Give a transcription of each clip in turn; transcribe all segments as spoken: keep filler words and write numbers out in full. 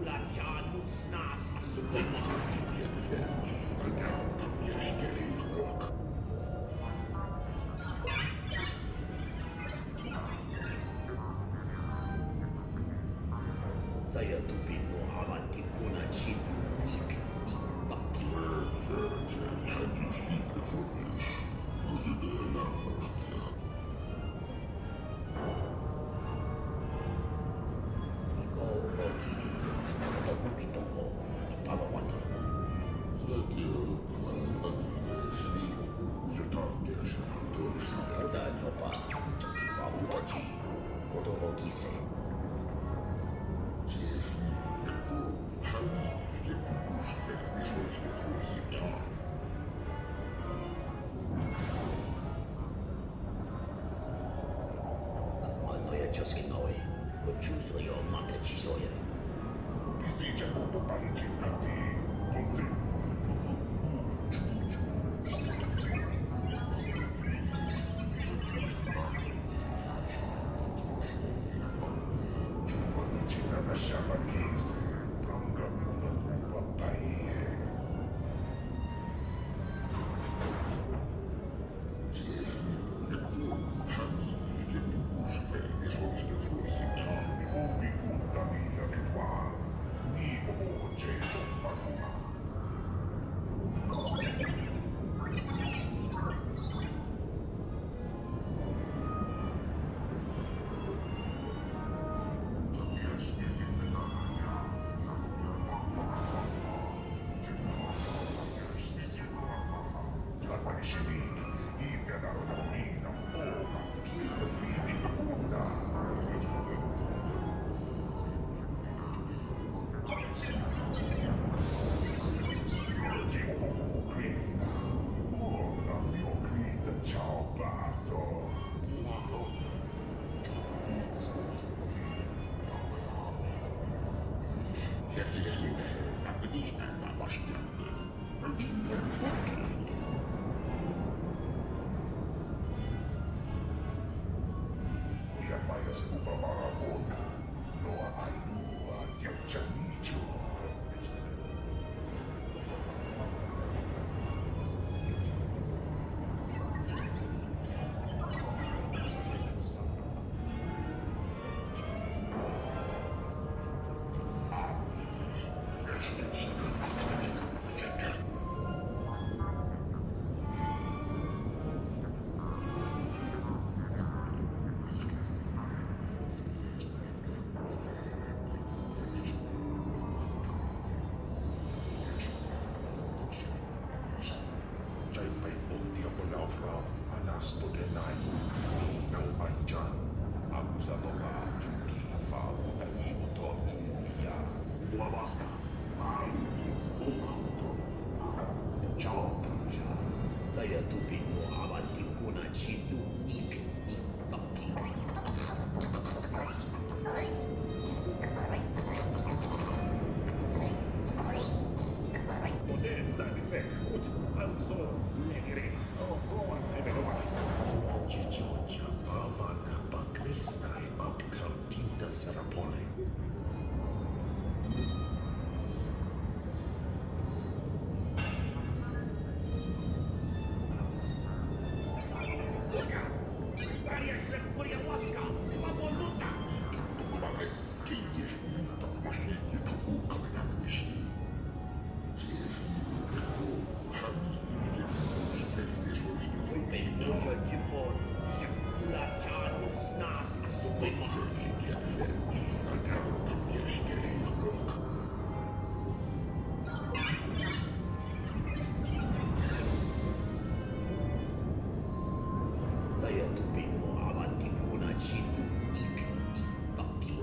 Ulacianus nas asupema. Saya tupino avanti kuna chitu nik ni taki. Iko oki, otobuki toko, itawa wata. Kada nopa, chakiwa utachi, otoboki se. Manoja cioskinoi, почувствую мата чизоя. Bistica può parecchio per te, con te. Giovane ci la lasciava chiesa, pronga una cupa paie. Ubi tutta mia rituale, io voce giovane. La paniscenica, il canale domina, ora, chiesa stili punta. Dio grida, guarda mio grida, ciao passo. Ja moja skupa marabona, no ai lua ghiaccianicio. Jai pai bondi ako naufra, anasto de nai, nang banjan, abusado ka, chuki, fao, tani, utoni, iya, umawaska, ay, umauto, ciao, tanja. Saya tupino avanti kuna chitu nik ni taki. Podessa kwek, ut, also, negri, o, goa, eveloa. Ciciocia, pavana, pakrista, e apkam tinta serapone. Uka! Karia się kuria łaska! Maboluta! Kumare, kiedyś multa, właśnie nie to ukamy na myśli. Będzie tipo Ulacianus nas asupema. Saya tupino avanti kuna chitu nik ni taki.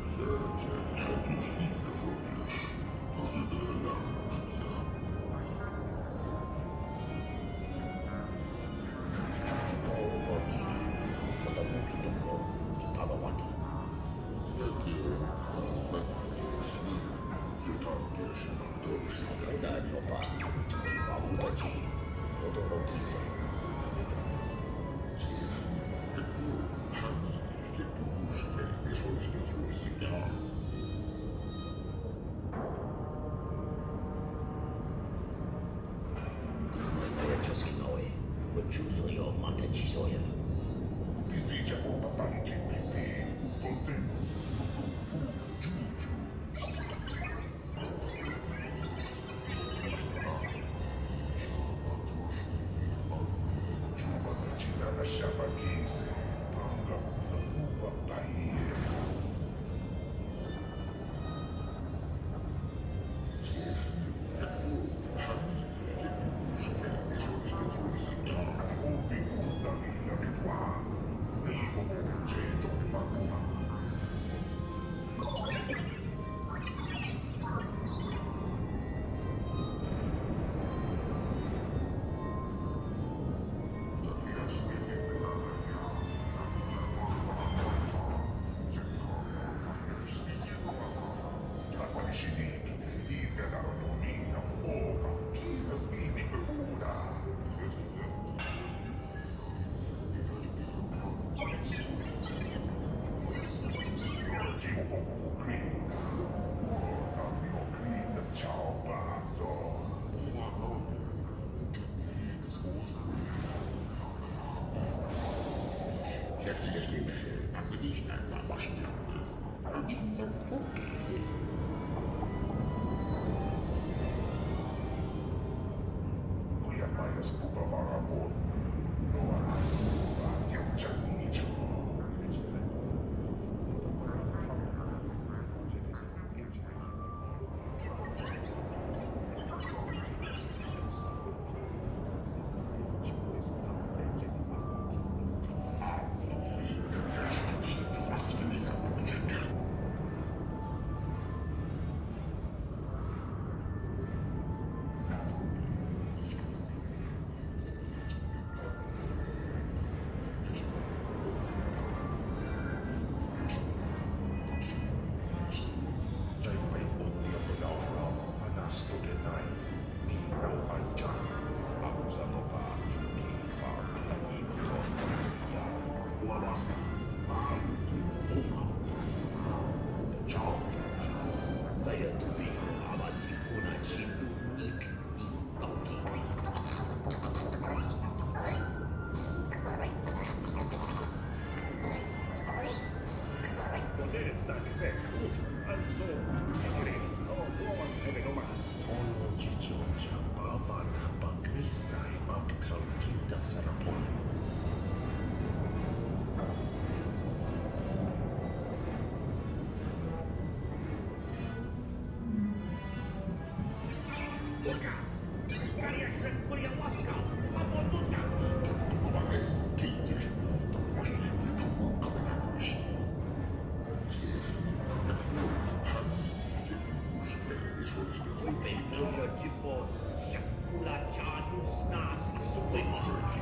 Oki, otobuki toko, itawa wata. Kada nopa, chakiwa utachi, otoboki se. matecisoia. Bistica o papali G P T. Potendo. Juju. Juba Regina lasciava chiese. Panga una nuova Bahia. Ciao, pazzo! Pojad mają skupa marabonu. No a ładkiem czarniczu. Saya tubing avanti con accendu nick di occhi. Poder sacrificar al sol, Henry, no tuoman evenomaan. Olo Giorgia, avan Bakristai, Absaltinta Saraponi. Łaska! Karia szybkuria łaska! Łapotuta! Wypełniło ci po siakula cianu z nas i sutyma.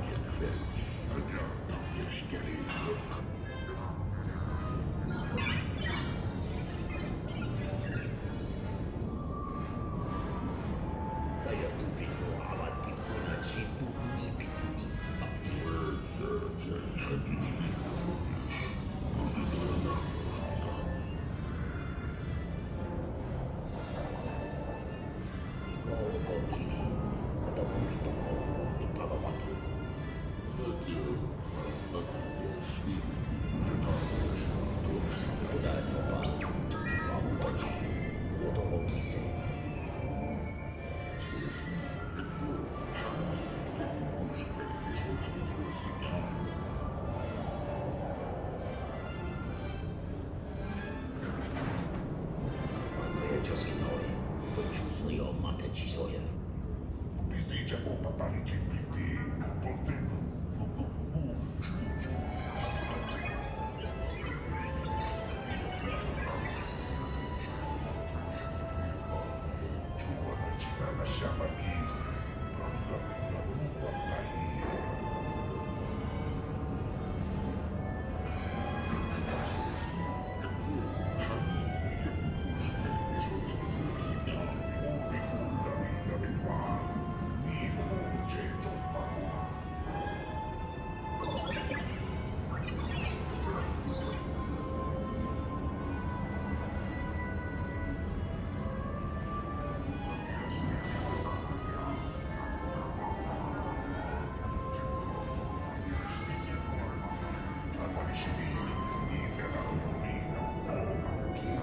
Saya tubing avanti con accendu nick di occhi. Bistica o papali G P T. Potendo. Juju. Juba Regina lasciava chiese. Panga una nuova Bahia.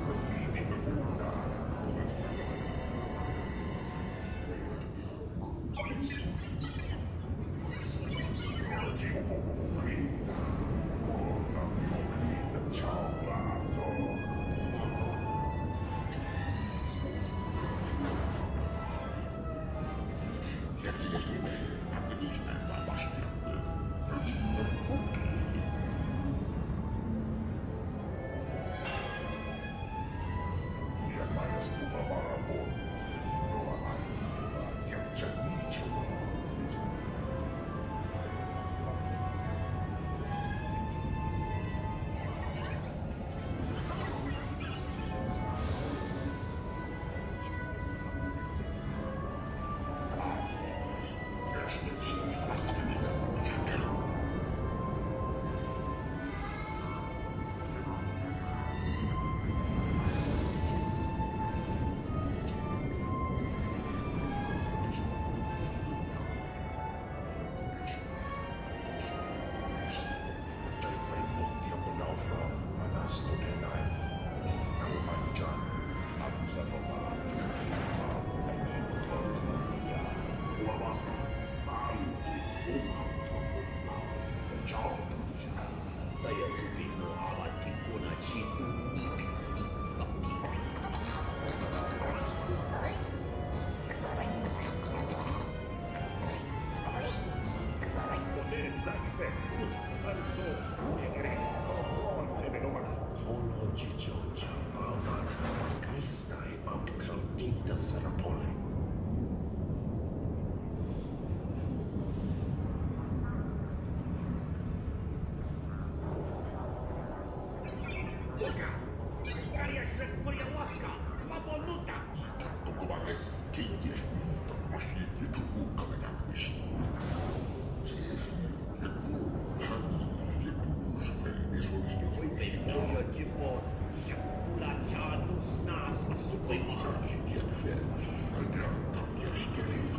Sa speedy befunda. Giupopocrita. Corta miocrita ciao basso. Jaki możliwy, gdybyśmy poszli. Ja moja stupa barabon. Noa armuat jak czerniczo. Saya tupino awat kikuna chitu nik nik paki. Poder sakfek ut also egre on evelona. Ono dzieciąci, awan pakristaj abkrautita sarapole. Luka! Kariasze twoja łaska! Kłamoluta! Kokowanie, kiedyś to właśnie nie było kolejna myśl. Wypełniło cię po siakula cianus nas suprema. Nie wiesz, ale tam jest kiedyś.